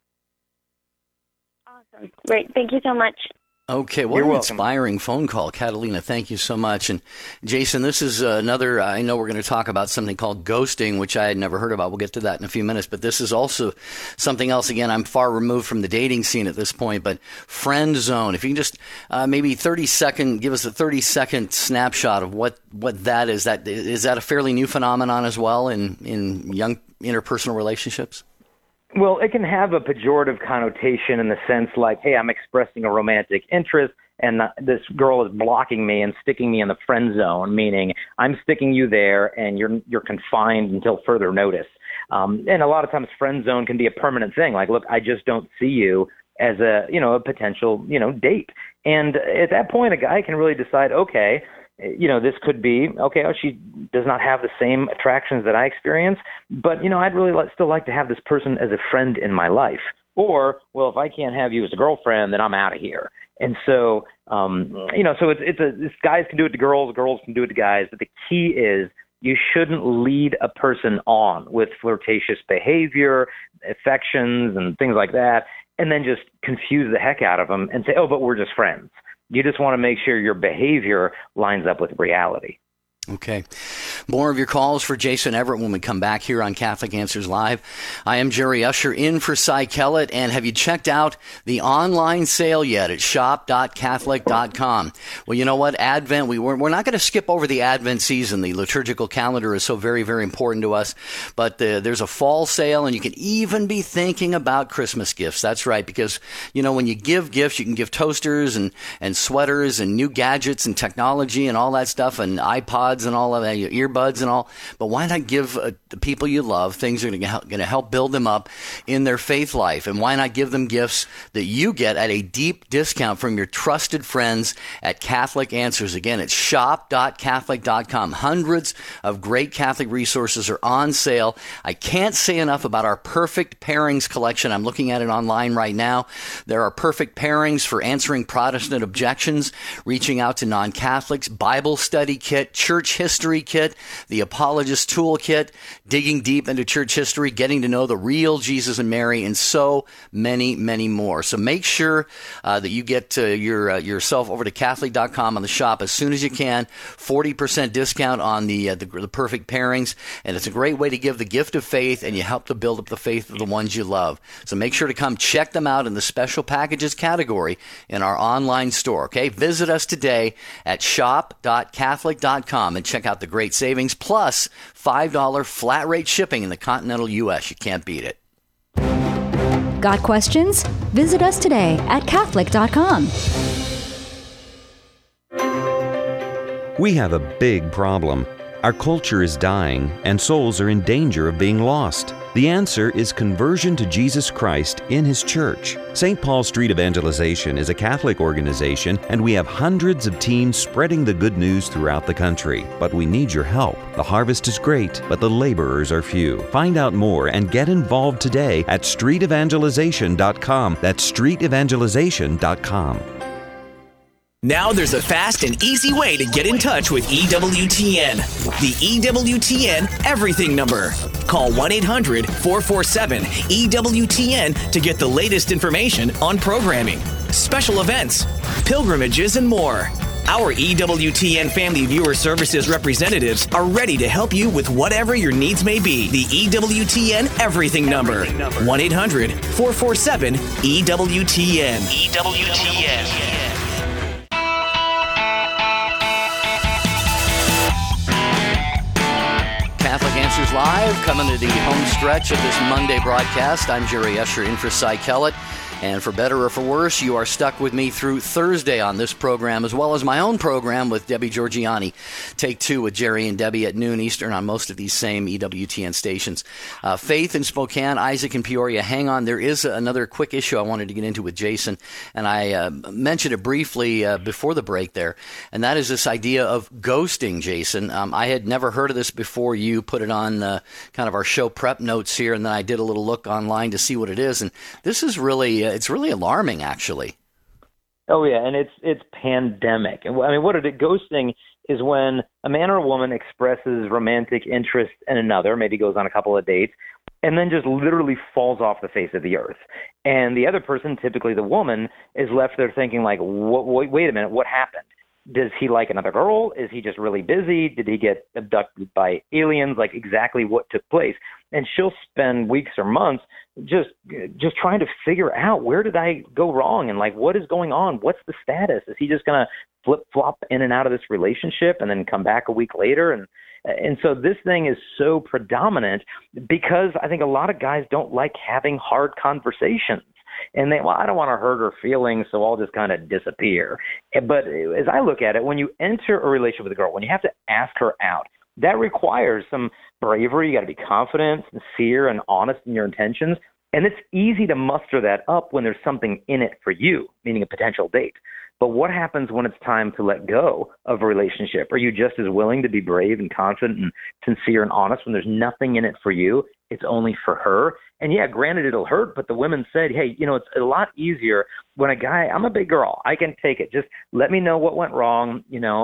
Awesome. Great. Thank you so much. Okay, what an inspiring phone call, Catalina. Thank you so much. And Jason, this is another, I know we're going to talk about something called ghosting, which I had never heard about. We'll get to that in a few minutes. But this is also something else. Again, I'm far removed from the dating scene at this point, but friend zone. If you can just maybe give us a 30-second snapshot of what that is. Is that a fairly new phenomenon as well in young interpersonal relationships? Well, it can have a pejorative connotation in the sense like, hey, I'm expressing a romantic interest and this girl is blocking me and sticking me in the friend zone, meaning I'm sticking you there and you're confined until further notice. And a lot of times friend zone can be a permanent thing. Like, look, I just don't see you as a potential, date. And at that point, a guy can really decide, okay, this could be, okay, she does not have the same attractions that I experience, but, I'd really still like to have this person as a friend in my life. Or, well, if I can't have you as a girlfriend, then I'm out of here. And so, so it's guys can do it to girls can do it to guys, but the key is you shouldn't lead a person on with flirtatious behavior, affections, and things like that, and then just confuse the heck out of them and say, oh, but we're just friends. You just want to make sure your behavior lines up with reality. Okay. More of your calls for Jason Everett when we come back here on Catholic Answers Live. I am Jerry Usher in for Cy Kellett. And have you checked out the online sale yet at shop.catholic.com? Well, you know what? Advent, we're not going to skip over the Advent season. The liturgical calendar is so very, very important to us. But there's a fall sale, and you can even be thinking about Christmas gifts. That's right, because, when you give gifts, you can give toasters and sweaters and new gadgets and technology and all that stuff and iPods AirPods and all of that, your earbuds and all. But why not give the people you love things that are going to help build them up in their faith life? And why not give them gifts that you get at a deep discount from your trusted friends at Catholic Answers? Again, it's shop.catholic.com. Hundreds of great Catholic resources are on sale. I can't say enough about our Perfect Pairings collection. I'm looking at it online right now. There are perfect pairings for answering Protestant objections, reaching out to non-Catholics, Bible study kit, church history kit, the Apologist toolkit, digging deep into church history, getting to know the real Jesus and Mary, and so many, many more. So make sure that you get yourself over to Catholic.com on the shop as soon as you can. 40% discount on the perfect pairings, and it's a great way to give the gift of faith, and you help to build up the faith of the ones you love. So make sure to come check them out in the special packages category in our online store. Okay, visit us today at shop.catholic.com and check out the great savings plus $5 flat rate shipping in the continental U.S. You can't beat it. Got questions? Visit us today at Catholic.com. We have a big problem. Our culture is dying, and souls are in danger of being lost. The answer is conversion to Jesus Christ in His church. St. Paul Street Evangelization is a Catholic organization, and we have hundreds of teams spreading the good news throughout the country. But we need your help. The harvest is great, but the laborers are few. Find out more and get involved today at streetevangelization.com. That's streetevangelization.com. Now there's a fast and easy way to get in touch with EWTN. The EWTN Everything number. Call 1-800-447-EWTN to get the latest information on programming, special events, pilgrimages, and more. Our EWTN Family Viewer Services representatives are ready to help you with whatever your needs may be. The EWTN Everything number. 1-800-447-EWTN. EWTN. Catholic Answers Live, coming to the home stretch of this Monday broadcast. I'm Jerry Escher in for Cy Kellett. And for better or for worse, you are stuck with me through Thursday on this program, as well as my own program with Debbie Georgianni. Take Two with Jerry and Debbie at noon Eastern on most of these same EWTN stations. Faith in Spokane, Isaac in Peoria. Hang on, there is another quick issue I wanted to get into with Jason, and I mentioned it briefly before the break there, and that is this idea of ghosting, Jason. I had never heard of this before you put it on kind of our show prep notes here, and then I did a little look online to see what it is, and this is really... it's really alarming, actually. Oh, yeah, and it's pandemic. And I mean, what ghosting is when a man or a woman expresses romantic interest in another, maybe goes on a couple of dates, and then just literally falls off the face of the earth. And the other person, typically the woman, is left there thinking like, wait a minute, what happened? Does he like another girl? Is he just really busy? Did he get abducted by aliens? Like, exactly what took place? And she'll spend weeks or months just trying to figure out, where did I go wrong? And like, what is going on? What's the status? Is he just going to flip-flop in and out of this relationship and then come back a week later? And so this thing is so predominant because I think a lot of guys don't like having hard conversations. And I don't want to hurt her feelings, so I'll just kind of disappear. But as I look at it, when you enter a relationship with a girl, when you have to ask her out, that requires some bravery. You got to be confident, sincere, and honest in your intentions. And it's easy to muster that up when there's something in it for you, meaning a potential date. But what happens when it's time to let go of a relationship? Are you just as willing to be brave and confident and sincere and honest when there's nothing in it for you? It's only for her. And yeah, granted, it'll hurt, but the women said, hey, it's a lot easier when a guy, I'm a big girl, I can take it. Just let me know what went wrong,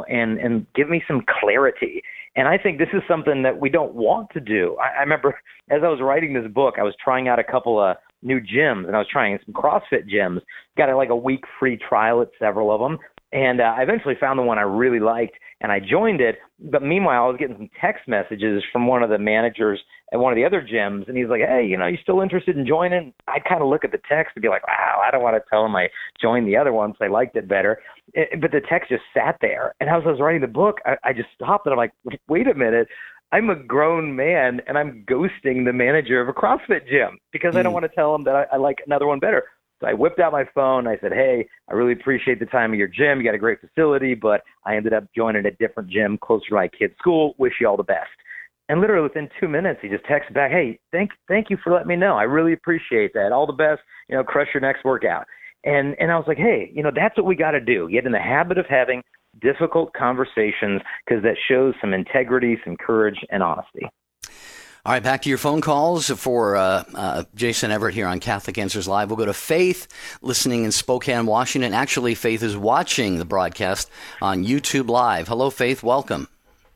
and give me some clarity. And I think this is something that we don't want to do. I remember as I was writing this book, I was trying out a couple of new gyms, and I was trying some CrossFit gyms. Got a week free trial at several of them. And I eventually found the one I really liked, and I joined it. But meanwhile, I was getting some text messages from one of the managers at one of the other gyms, and he's like, hey, you still interested in joining? I'd kind of look at the text and be like, wow, I don't want to tell him I joined the other one because I liked it better. But the text just sat there. And as I was writing the book, I just stopped, and I'm like, wait a minute. I'm a grown man, and I'm ghosting the manager of a CrossFit gym because I don't want to tell him that I like another one better. So I whipped out my phone. I said, hey, I really appreciate the time of your gym. You got a great facility, but I ended up joining a different gym closer to my kid's school. Wish you all the best. And literally within 2 minutes, he just texted back, hey, thank you for letting me know. I really appreciate that. All the best. Crush your next workout. And I was like, hey, that's what we got to do. Get in the habit of having difficult conversations, because that shows some integrity, some courage, and honesty. All right, back to your phone calls for Jason Everett here on Catholic Answers Live. We'll go to Faith, listening in Spokane, Washington. Actually, Faith is watching the broadcast on YouTube Live. Hello, Faith. Welcome.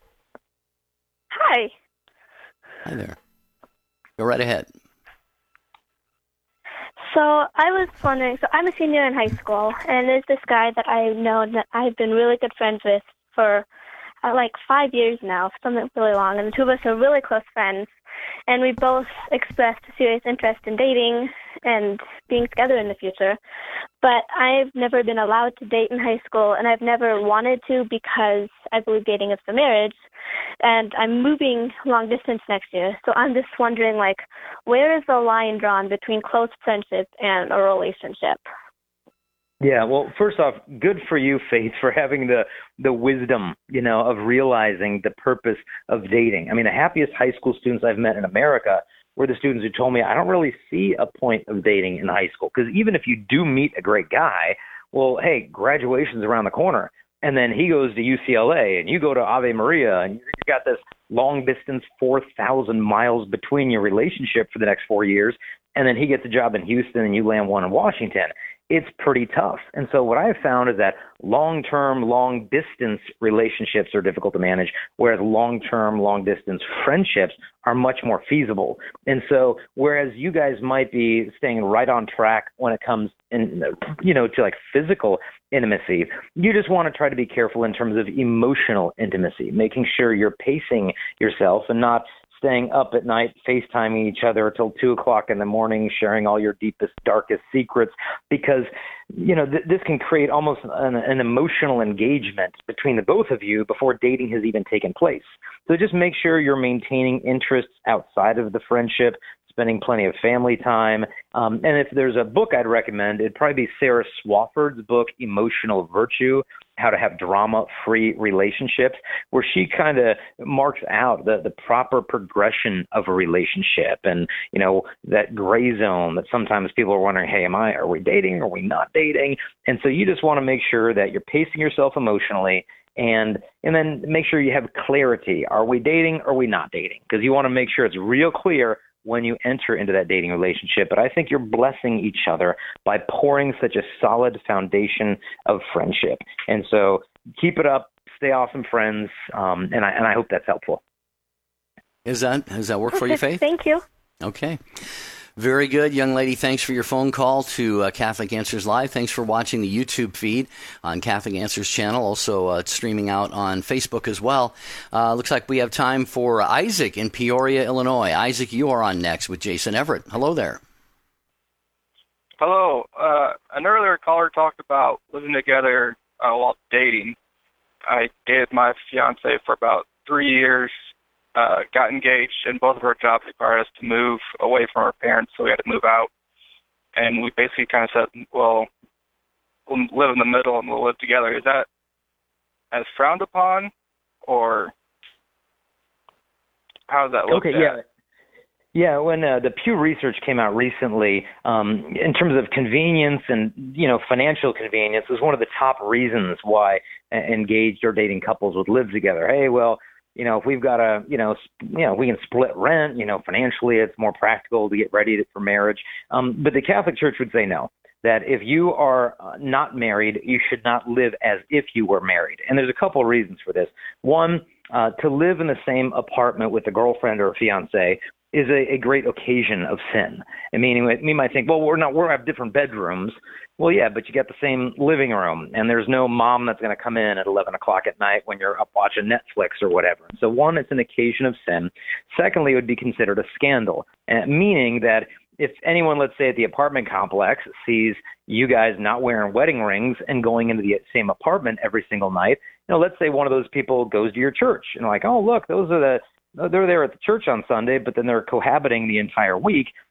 Hi. Hi there. Go right ahead. So I was wondering, so I'm a senior in high school, and there's this guy that I know that I've been really good friends with for like 5 years now, something really long, and the two of us are really close friends. And we both expressed a serious interest in dating and being together in the future. But I've never been allowed to date in high school, and I've never wanted to because I believe dating is for marriage. And I'm moving long distance next year. So I'm just wondering, where is the line drawn between close friendship and a relationship? Yeah, well, first off, good for you, Faith, for having the wisdom, of realizing the purpose of dating. I mean, the happiest high school students I've met in America were the students who told me, I don't really see a point of dating in high school, because even if you do meet a great guy, well, hey, graduation's around the corner. And then he goes to UCLA, and you go to Ave Maria, and you got this long distance 4,000 miles between your relationship for the next 4 years. And then he gets a job in Houston, and you land one in Washington. It's pretty tough. And so what I have found is that long-term, long-distance relationships are difficult to manage, whereas long-term, long-distance friendships are much more feasible. And so whereas you guys might be staying right on track when it comes to physical intimacy, you just want to try to be careful in terms of emotional intimacy, making sure you're pacing yourself and not staying up at night, FaceTiming each other till 2 o'clock in the morning, sharing all your deepest, darkest secrets, because, this can create almost an emotional engagement between the both of you before dating has even taken place. So just make sure you're maintaining interests outside of the friendship, spending plenty of family time. And if there's a book I'd recommend, it'd probably be Sarah Swafford's book, Emotional Virtue, How to Have Drama-Free Relationships, where she kind of marks out the proper progression of a relationship and, that gray zone that sometimes people are wondering, hey, are we dating? Are we not dating? And so you just want to make sure that you're pacing yourself emotionally, and then make sure you have clarity. Are we dating or are we not dating? Because you want to make sure it's real clear when you enter into that dating relationship. But I think you're blessing each other by pouring such a solid foundation of friendship. And so keep it up, stay awesome friends, and I hope that's helpful. Does that work for you, Faith? Thank you. Okay. Very good, young lady. Thanks for your phone call to Catholic Answers Live. Thanks for watching the YouTube feed on Catholic Answers channel. Also, it's streaming out on Facebook as well. Looks like we have time for Isaac in Peoria, Illinois. Isaac, you are on next with Jason Everett. Hello there. Hello. An earlier caller talked about living together while dating. I dated my fiance for about 3 years. Got engaged, and both of our jobs required us to move away from our parents, so we had to move out. And we basically kind of said, well, we'll live in the middle and we'll live together. Is that as frowned upon, or how does that look? Okay, yeah. Yeah, when the Pew Research came out recently, in terms of convenience and, financial convenience, was one of the top reasons why engaged or dating couples would live together. Hey, well, if we've got we can split rent, financially it's more practical to get ready for marriage. But the Catholic Church would say no, that if you are not married, you should not live as if you were married. And there's a couple of reasons for this. One, to live in the same apartment with a girlfriend or a fiance is a great occasion of sin. I mean, you might think, well, we have different bedrooms. Well, yeah, but you got the same living room, and there's no mom that's going to come in at 11 o'clock at night when you're up watching Netflix or whatever. So one, it's an occasion of sin. Secondly, it would be considered a scandal, meaning that if anyone, let's say at the apartment complex, sees you guys not wearing wedding rings and going into the same apartment every single night, let's say one of those people goes to your church and like, oh, look, they're there at the church on Sunday, but then they're cohabiting the entire week.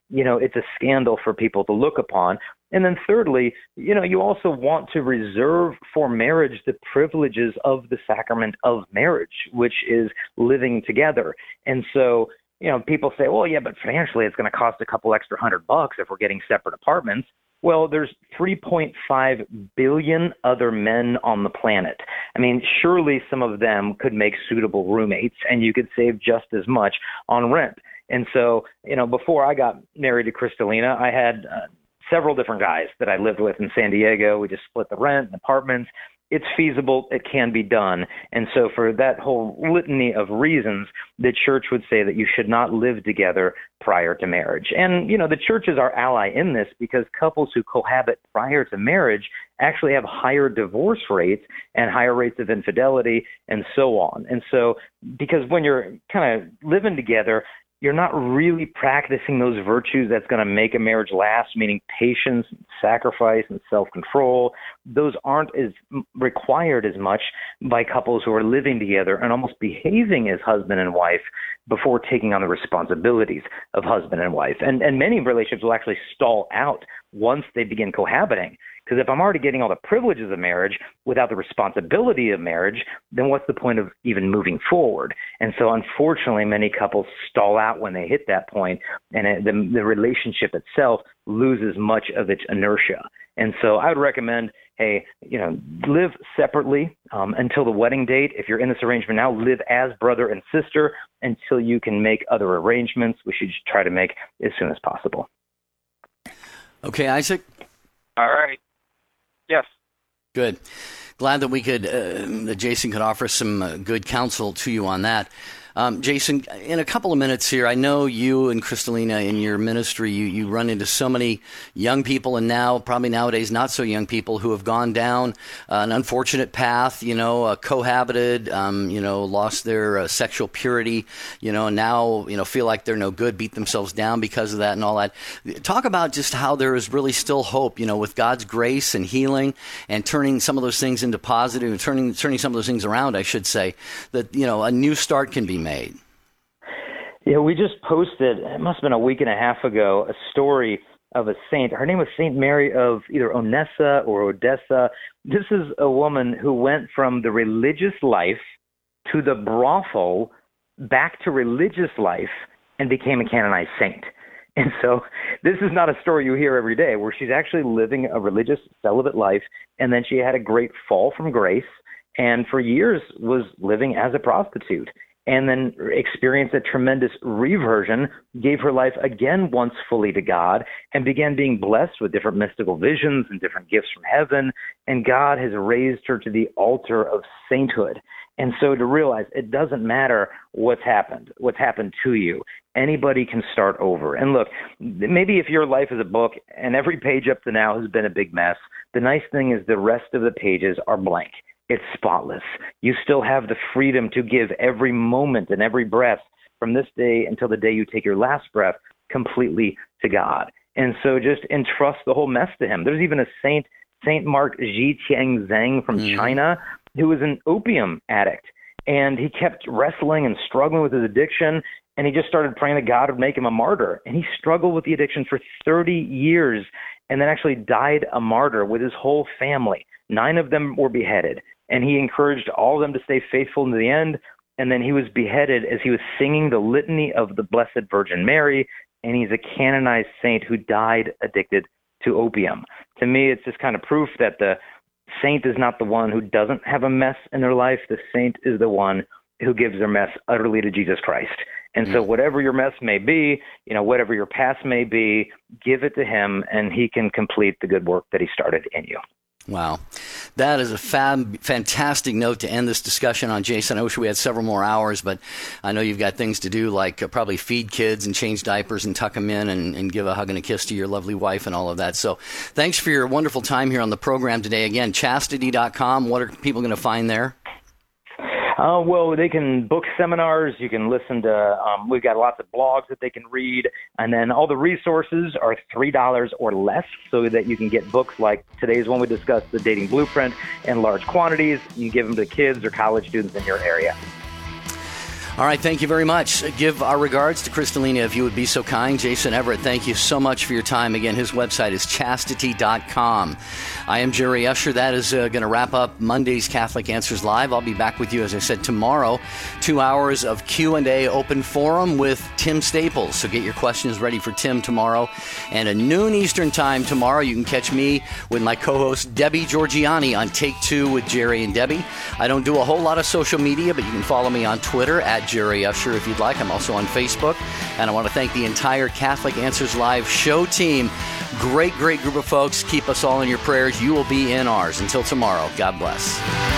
it's a scandal for people to look upon. And then thirdly, you also want to reserve for marriage the privileges of the sacrament of marriage, which is living together. And so, people say, well, yeah, but financially it's going to cost a couple extra $100 if we're getting separate apartments. Well, there's 3.5 billion other men on the planet. I mean, surely some of them could make suitable roommates, and you could save just as much on rent. And so, before I got married to Kristalina, I had several different guys that I lived with in San Diego. We just split the rent and apartments. It's feasible. It can be done. And so for that whole litany of reasons, the church would say that you should not live together prior to marriage. And, the church is our ally in this because couples who cohabit prior to marriage actually have higher divorce rates and higher rates of infidelity and so on. And so because when you're kind of living together, you're not really practicing those virtues that's going to make a marriage last, meaning patience, sacrifice, and self-control. Those aren't as required as much by couples who are living together and almost behaving as husband and wife before taking on the responsibilities of husband and wife. And many relationships will actually stall out once they begin cohabiting. Because if I'm already getting all the privileges of marriage without the responsibility of marriage, then what's the point of even moving forward? And so unfortunately, many couples stall out when they hit that point, and the relationship itself loses much of its inertia. And so I would recommend, hey, live separately until the wedding date. If you're in this arrangement now, live as brother and sister until you can make other arrangements, which you should try to make as soon as possible. Okay, Isaac? All right. Yes. Good. Glad that we could, that Jason could offer some good counsel to you on that. Jason, in a couple of minutes here, I know you and Kristalina in your ministry, you run into so many young people, and now probably nowadays not so young people who have gone down an unfortunate path, cohabited, lost their sexual purity, and now, feel like they're no good, beat themselves down because of that and all that. Talk about just how there is really still hope, with God's grace and healing and turning some of those things into positive, and turning some of those things around, I should say, that, a new start can be made. Yeah, we just posted, it must have been a week and a half ago, a story of a saint. Her name was Saint Mary of either Onessa or Odessa. This is a woman who went from the religious life to the brothel, back to religious life, and became a canonized saint. And so this is not a story you hear every day, where she's actually living a religious celibate life, and then she had a great fall from grace, and for years was living as a prostitute, and then experienced a tremendous reversion, gave her life again once fully to God, and began being blessed with different mystical visions and different gifts from heaven, and God has raised her to the altar of sainthood. And so to realize it doesn't matter what's happened to you. Anybody can start over. And look, maybe if your life is a book and every page up to now has been a big mess, the nice thing is the rest of the pages are blank. It's spotless. You still have the freedom to give every moment and every breath from this day until the day you take your last breath completely to God. And so just entrust the whole mess to him. There's even a Saint Mark Zhi-Tian-Zhang from China, who was an opium addict. And he kept wrestling and struggling with his addiction, and he just started praying that God would make him a martyr. And he struggled with the addiction for 30 years and then actually died a martyr with his whole family. 9 of them were beheaded. And he encouraged all of them to stay faithful to the end. And then he was beheaded as he was singing the litany of the Blessed Virgin Mary. And he's a canonized saint who died addicted to opium. To me, it's just kind of proof that the saint is not the one who doesn't have a mess in their life. The saint is the one who gives their mess utterly to Jesus Christ. And so whatever your mess may be, whatever your past may be, give it to him, and he can complete the good work that he started in you. Wow. That is a fantastic note to end this discussion on, Jason. I wish we had several more hours, but I know you've got things to do, like probably feed kids and change diapers and tuck them in and give a hug and a kiss to your lovely wife and all of that. So thanks for your wonderful time here on the program today. Again, chastity.com. What are people going to find there? Well, they can book seminars. You can listen to, we've got lots of blogs that they can read. And then all the resources are $3 or less, so that you can get books like today's one we discussed, The Dating Blueprint, in large quantities. You can give them to kids or college students in your area. All right, thank you very much. Give our regards to Kristalina, if you would be so kind. Jason Everett, thank you so much for your time. Again, his website is chastity.com. I am Jerry Usher. That is going to wrap up Monday's Catholic Answers Live. I'll be back with you, as I said, tomorrow. 2 hours of Q&A open forum with Tim Staples. So get your questions ready for Tim tomorrow. And at noon Eastern time tomorrow, you can catch me with my co-host Debbie Georgiani on Take Two with Jerry and Debbie. I don't do a whole lot of social media, but you can follow me on Twitter at Jerry Usher if you'd like. I'm also on Facebook. And I want to thank the entire Catholic Answers Live show team. Great group of folks. Keep us all in your prayers. You will be in ours. Until tomorrow, God bless.